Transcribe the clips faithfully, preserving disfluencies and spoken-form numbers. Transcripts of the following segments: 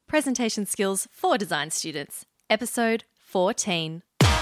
Presentation Skills for Design Students, Episode fourteen.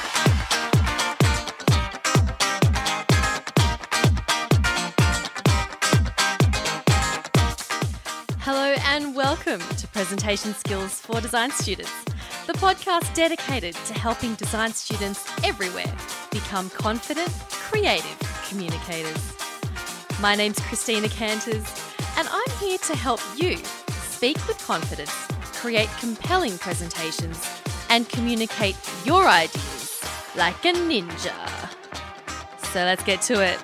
Hello and welcome to Presentation Skills for Design Students, the podcast dedicated to helping design students everywhere become confident, creative communicators. My name's Christina Canters, and I'm here to help you speak with confidence, create compelling presentations, and communicate your ideas like a ninja. So let's get to it.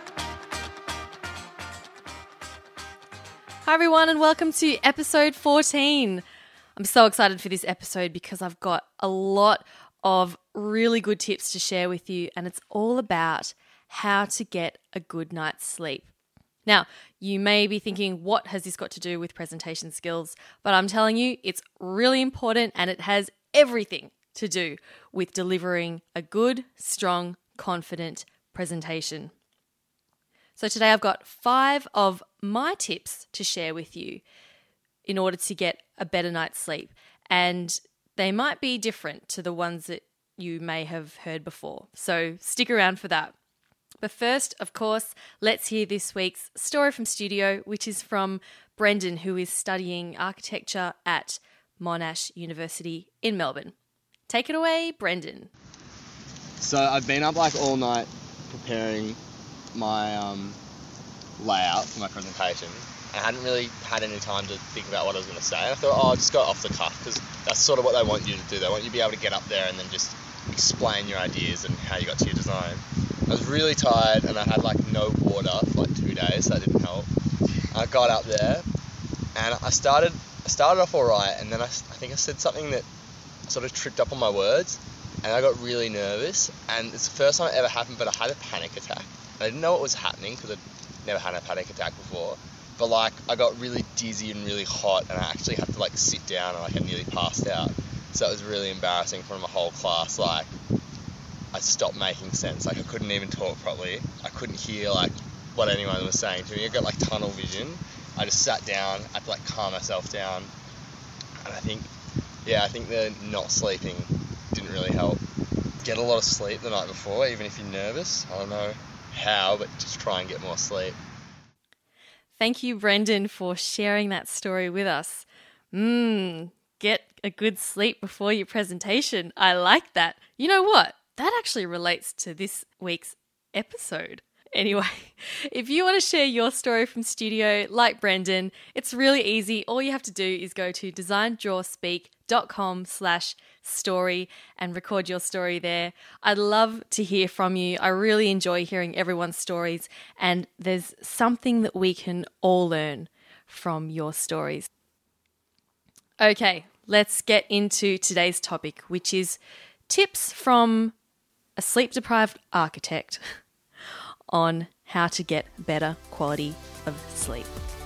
Hi everyone and welcome to episode fourteen. I'm so excited for this episode because I've got a lot of really good tips to share with you, and it's all about how to get a good night's sleep. Now, you may be thinking, what has this got to do with presentation skills? But I'm telling you, it's really important and it has everything to do with delivering a good, strong, confident presentation. So today I've got five of my tips to share with you in order to get a better night's sleep. And they might be different to the ones that you may have heard before. So stick around for that. But first, of course, let's hear this week's story from studio, which is from Brendan, who is studying architecture at Monash University in Melbourne. Take it away, Brendan. So I've been up like all night preparing my um, layout for my presentation. I hadn't really had any time to think about what I was going to say. I thought, oh, I'll just go off the cuff, because that's sort of what they want you to do. They want you to be able to get up there and then just explain your ideas and how you got to your design. I was really tired and I had like no water for like two days, so that didn't help. I got up there and I started I started off alright, and then I, I think I said something that sort of tripped up on my words, and I got really nervous, and it's the first time it ever happened, but I had a panic attack. I didn't know what was happening because I'd never had a panic attack before, but like I got really dizzy and really hot, and I actually had to like sit down and like I nearly passed out. So it was really embarrassing in front of my whole class. Like I stopped making sense. Like I couldn't even talk properly. I couldn't hear like what anyone was saying to me. I got like tunnel vision. I just sat down. I had to like calm myself down. And I think, yeah, I think the not sleeping didn't really help. Get a lot of sleep the night before, even if you're nervous. I don't know how, but just try and get more sleep. Thank you, Brendan, for sharing that story with us. Mmm, get a good sleep before your presentation. I like that. You know what? That actually relates to this week's episode. Anyway, if you want to share your story from studio like Brendan, it's really easy. All you have to do is go to designdrawspeak.com slash story and record your story there. I'd love to hear from you. I really enjoy hearing everyone's stories, and there's something that we can all learn from your stories. Okay, let's get into today's topic, which is tips from a sleep-deprived architect on how to get better quality of sleep.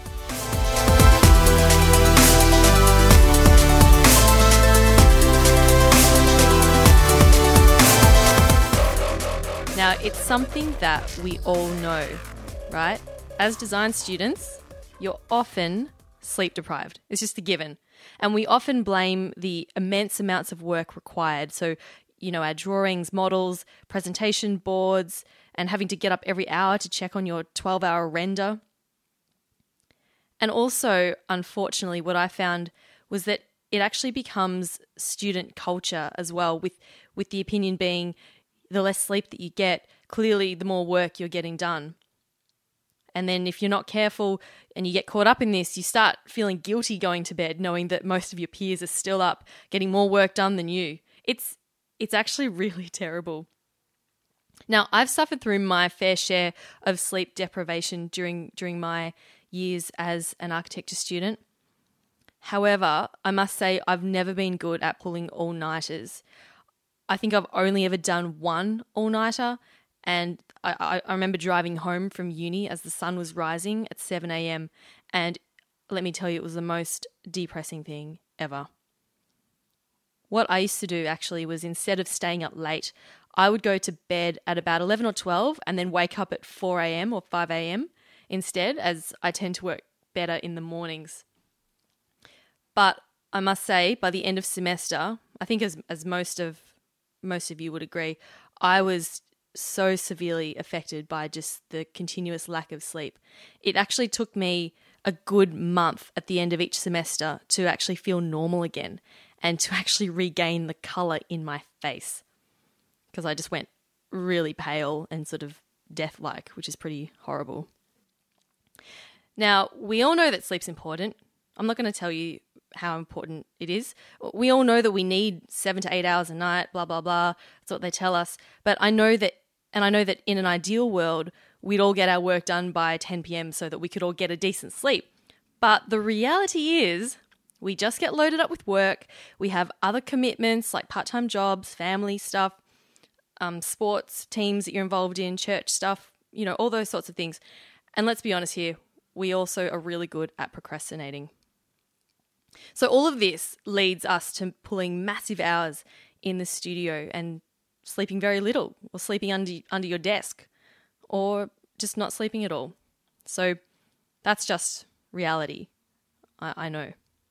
Now, it's something that we all know, right? As design students, you're often sleep-deprived. It's just a given. And we often blame the immense amounts of work required. So, you know, our drawings, models, presentation boards, and having to get up every hour to check on your twelve-hour render. And also, unfortunately, what I found was that it actually becomes student culture as well, with, with the opinion being the less sleep that you get, clearly the more work you're getting done. And then if you're not careful and you get caught up in this, you start feeling guilty going to bed, knowing that most of your peers are still up, getting more work done than you. It's It's actually really terrible. Now, I've suffered through my fair share of sleep deprivation during during my years as an architecture student. However, I must say I've never been good at pulling all-nighters. I think I've only ever done one all-nighter, and I, I remember driving home from uni as the sun was rising at seven a.m. and let me tell you, it was the most depressing thing ever. What I used to do actually was, instead of staying up late, I would go to bed at about eleven or twelve and then wake up at four a.m. or five a.m. instead, as I tend to work better in the mornings. But I must say, by the end of semester, I think as as most of most of you would agree, I was so severely affected by just the continuous lack of sleep. It actually took me a good month at the end of each semester to actually feel normal again and to actually regain the colour in my face, because I just went really pale and sort of death-like, which is pretty horrible. Now, we all know that sleep's important. I'm not going to tell you how important it is. We all know that we need seven to eight hours a night, blah, blah, blah. That's what they tell us. But I know that, and I know that in an ideal world, we'd all get our work done by ten p.m. so that we could all get a decent sleep. But the reality is we just get loaded up with work. We have other commitments like part-time jobs, family stuff, um, sports teams that you're involved in, church stuff, you know, all those sorts of things. And let's be honest here, we also are really good at procrastinating. So all of this leads us to pulling massive hours in the studio and sleeping very little, or sleeping under under your desk, or just not sleeping at all. So that's just reality, I, I know.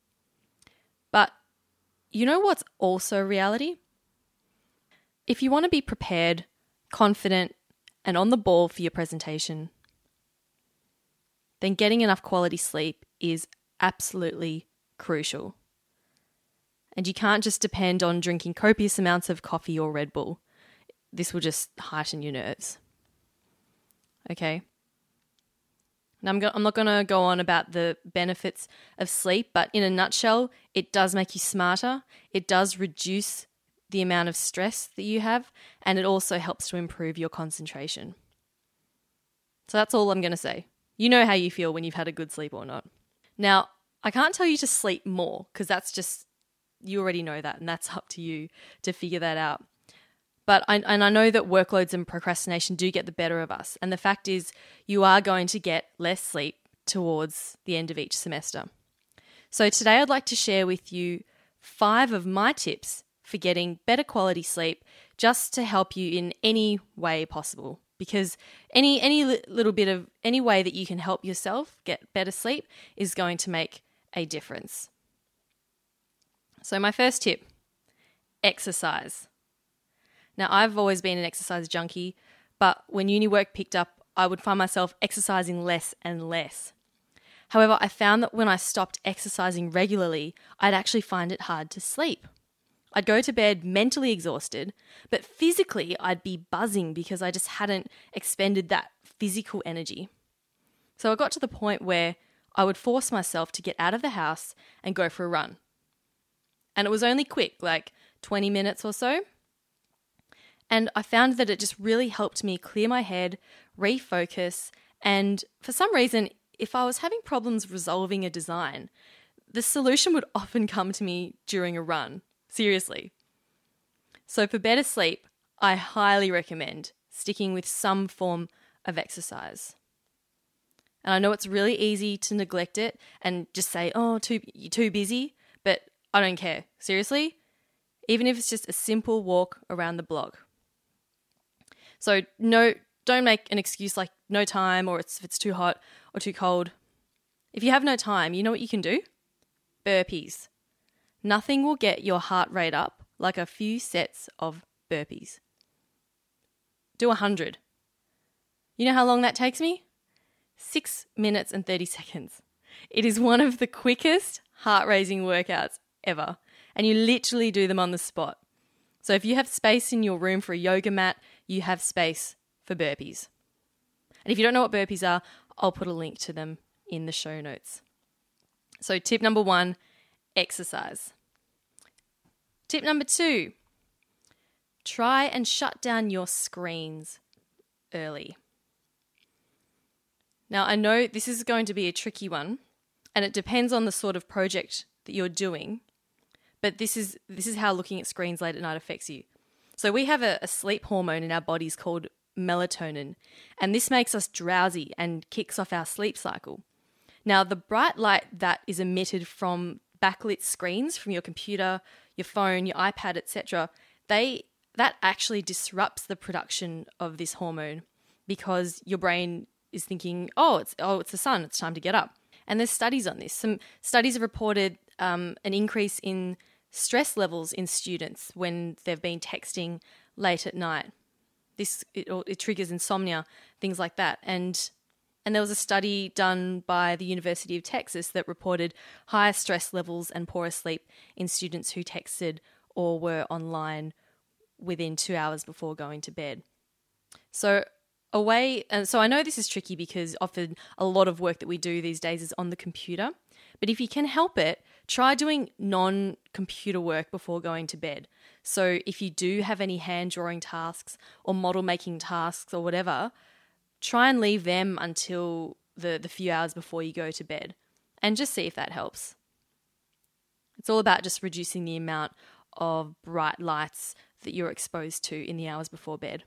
But you know what's also reality? If you want to be prepared, confident, and on the ball for your presentation, then getting enough quality sleep is absolutely crucial. And you can't just depend on drinking copious amounts of coffee or Red Bull. This will just heighten your nerves. Okay? Now, I'm, go- I'm not going to go on about the benefits of sleep, but in a nutshell, it does make you smarter. It does reduce the amount of stress that you have, and it also helps to improve your concentration. So that's all I'm going to say. You know how you feel when you've had a good sleep or not. Now, I can't tell you to sleep more, because that's just, you already know that, and that's up to you to figure that out. But I, and I know that workloads and procrastination do get the better of us. And the fact is, you are going to get less sleep towards the end of each semester. So today I'd like to share with you five of my tips for getting better quality sleep, just to help you in any way possible. Because any any little bit of, any way that you can help yourself get better sleep is going to make a difference. So my first tip, exercise. Now, I've always been an exercise junkie, but when uni work picked up, I would find myself exercising less and less. However, I found that when I stopped exercising regularly, I'd actually find it hard to sleep. I'd go to bed mentally exhausted, but physically I'd be buzzing because I just hadn't expended that physical energy. So I got to the point where I would force myself to get out of the house and go for a run. And it was only quick, like twenty minutes or so. And I found that it just really helped me clear my head, refocus, and for some reason, if I was having problems resolving a design, the solution would often come to me during a run. Seriously. So for better sleep, I highly recommend sticking with some form of exercise. And I know it's really easy to neglect it and just say, oh, too, you're too busy, but I don't care. Seriously, even if it's just a simple walk around the block. So no, don't make an excuse like no time, or it's, if it's too hot or too cold. If you have no time, you know what you can do? Burpees. Nothing will get your heart rate up like a few sets of burpees. Do a hundred. You know how long that takes me? Six minutes and thirty seconds. It is one of the quickest heart-raising workouts ever, and you literally do them on the spot. So if you have space in your room for a yoga mat, you have space for burpees. And if you don't know what burpees are, I'll put a link to them in the show notes. So tip number one, exercise. Tip number two, try and shut down your screens early. Now, I know this is going to be a tricky one, and it depends on the sort of project that you're doing, but this is this is how looking at screens late at night affects you. So we have a, a sleep hormone in our bodies called melatonin, and this makes us drowsy and kicks off our sleep cycle. Now, the bright light that is emitted from backlit screens, from your computer, your phone, your iPad, et cetera, they that actually disrupts the production of this hormone, because your brain is thinking, oh, it's oh, it's the sun, it's time to get up. And there's studies on this. Some studies have reported um, an increase in stress levels in students when they've been texting late at night. This it, it triggers insomnia, things like that. And and there was a study done by the University of Texas that reported higher stress levels and poorer sleep in students who texted or were online within two hours before going to bed. So a way, and so I know this is tricky because often a lot of work that we do these days is on the computer. But if you can help it, try doing non-computer work before going to bed. So if you do have any hand drawing tasks or model making tasks or whatever, try and leave them until the, the few hours before you go to bed and just see if that helps. It's all about just reducing the amount of bright lights that you're exposed to in the hours before bed.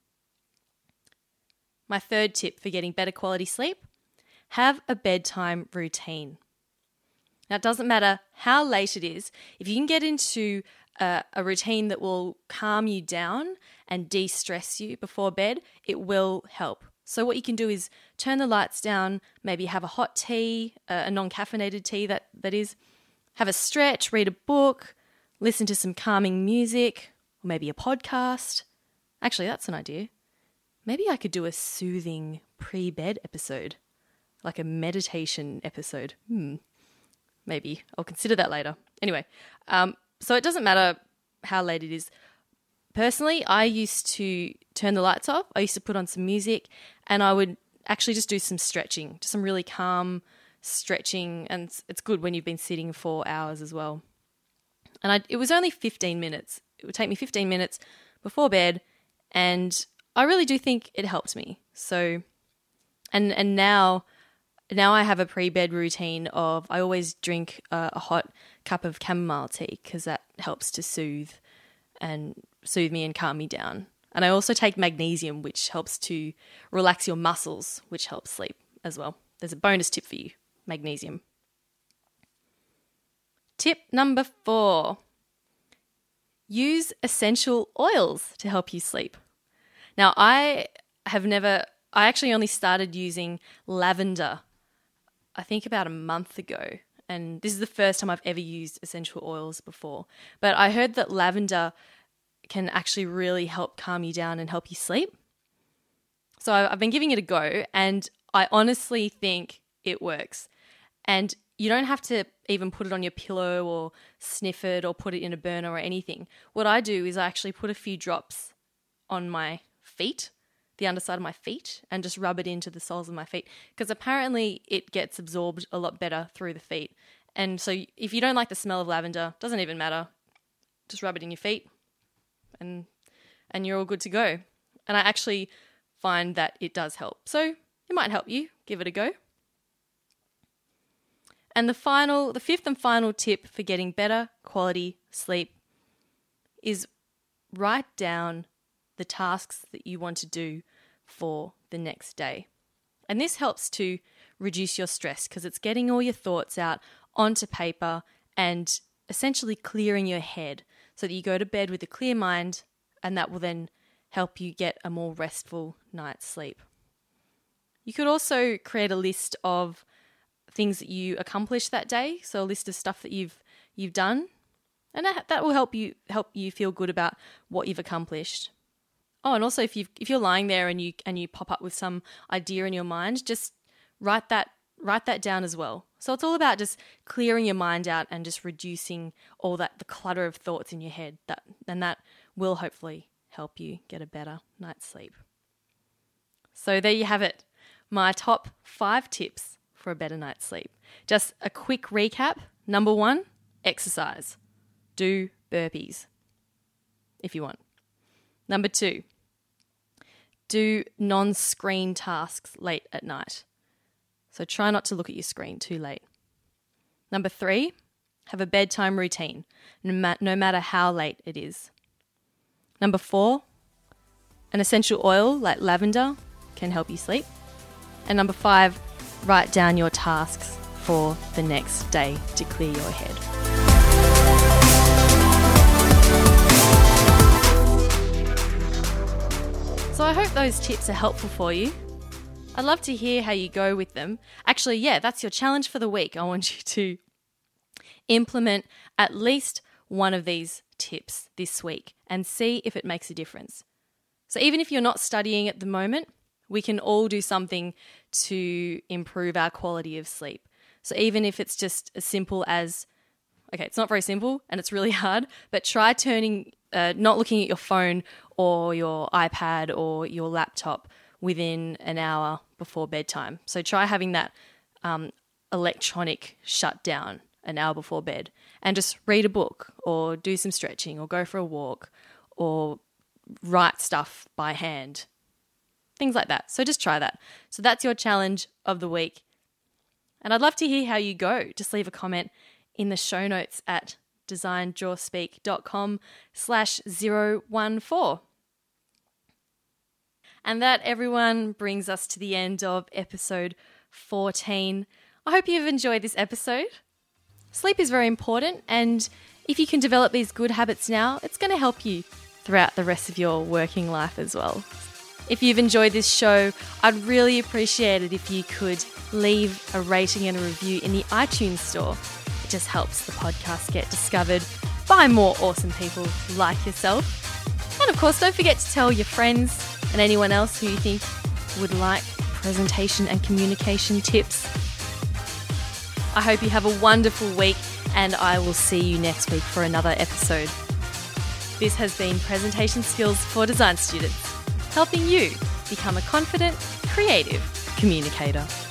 My third tip for getting better quality sleep, have a bedtime routine. Now, it doesn't matter how late it is. If you can get into a, a routine that will calm you down and de-stress you before bed, it will help. So what you can do is turn the lights down, maybe have a hot tea, a non-caffeinated tea that, that is, have a stretch, read a book, listen to some calming music, or maybe a podcast. Actually, that's an idea. Maybe I could do a soothing pre-bed episode, like a meditation episode. Hmm. Maybe. I'll consider that later. Anyway, um, so it doesn't matter how late it is. Personally, I used to turn the lights off. I used to put on some music and I would actually just do some stretching, just some really calm stretching. And it's good when you've been sitting for hours as well. And I, it was only fifteen minutes. It would take me fifteen minutes before bed and I really do think it helped me. So, and and now... Now I have a pre-bed routine of I always drink a, a hot cup of chamomile tea because that helps to soothe and soothe me and calm me down. And I also take magnesium, which helps to relax your muscles, which helps sleep as well. There's a bonus tip for you, magnesium. Tip number four, use essential oils to help you sleep. Now I have never, I actually only started using lavender I think about a month ago, and this is the first time I've ever used essential oils before. But I heard that lavender can actually really help calm you down and help you sleep. So I've been giving it a go, and I honestly think it works. And you don't have to even put it on your pillow or sniff it or put it in a burner or anything. What I do is I actually put a few drops on my feet, the underside of my feet, and just rub it into the soles of my feet because apparently it gets absorbed a lot better through the feet. And so if you don't like the smell of lavender, doesn't even matter. Just rub it in your feet and and you're all good to go. And I actually find that it does help. So it might help you. Give it a go. And the final, the fifth and final tip for getting better quality sleep is write down the tasks that you want to do for the next day. And this helps to reduce your stress because it's getting all your thoughts out onto paper and essentially clearing your head so that you go to bed with a clear mind, and that will then help you get a more restful night's sleep. You could also create a list of things that you accomplished that day, so a list of stuff that you've you've done, and that, that will help you help you feel good about what you've accomplished. Oh, and also if you if you're lying there and you and you pop up with some idea in your mind, just write that write that down as well. So it's all about just clearing your mind out and just reducing all that the clutter of thoughts in your head. That and that will hopefully help you get a better night's sleep. So there you have it, my top five tips for a better night's sleep. Just a quick recap. Number one, exercise. Do burpees if you want. Number two, do non-screen tasks late at night. So try not to look at your screen too late. Number three, have a bedtime routine, no, ma- no matter how late it is. Number four, an essential oil like lavender can help you sleep. And number five, write down your tasks for the next day to clear your head. So I hope those tips are helpful for you. I'd love to hear how you go with them. Actually, yeah, that's your challenge for the week. I want you to implement at least one of these tips this week and see if it makes a difference. So even if you're not studying at the moment, we can all do something to improve our quality of sleep. So even if it's just as simple as, okay, it's not very simple and it's really hard, but try turning, uh, not looking at your phone or your iPad or your laptop within an hour before bedtime. So try having that um, electronic shutdown an hour before bed and just read a book or do some stretching or go for a walk or write stuff by hand. Things like that. So just try that. So that's your challenge of the week. And I'd love to hear how you go. Just leave a comment in the show notes at designdrawspeak.com slash 014. And that, everyone, brings us to the end of episode fourteen. I hope you've enjoyed this episode. Sleep is very important, and if you can develop these good habits now, it's going to help you throughout the rest of your working life as well. If you've enjoyed this show, I'd really appreciate it if you could leave a rating and a review in the iTunes store. It just helps the podcast get discovered by more awesome people like yourself. And of course, don't forget to tell your friends and anyone else who you think would like presentation and communication tips. I hope you have a wonderful week, and I will see you next week for another episode. This has been Presentation Skills for Design Students, helping you become a confident, creative communicator.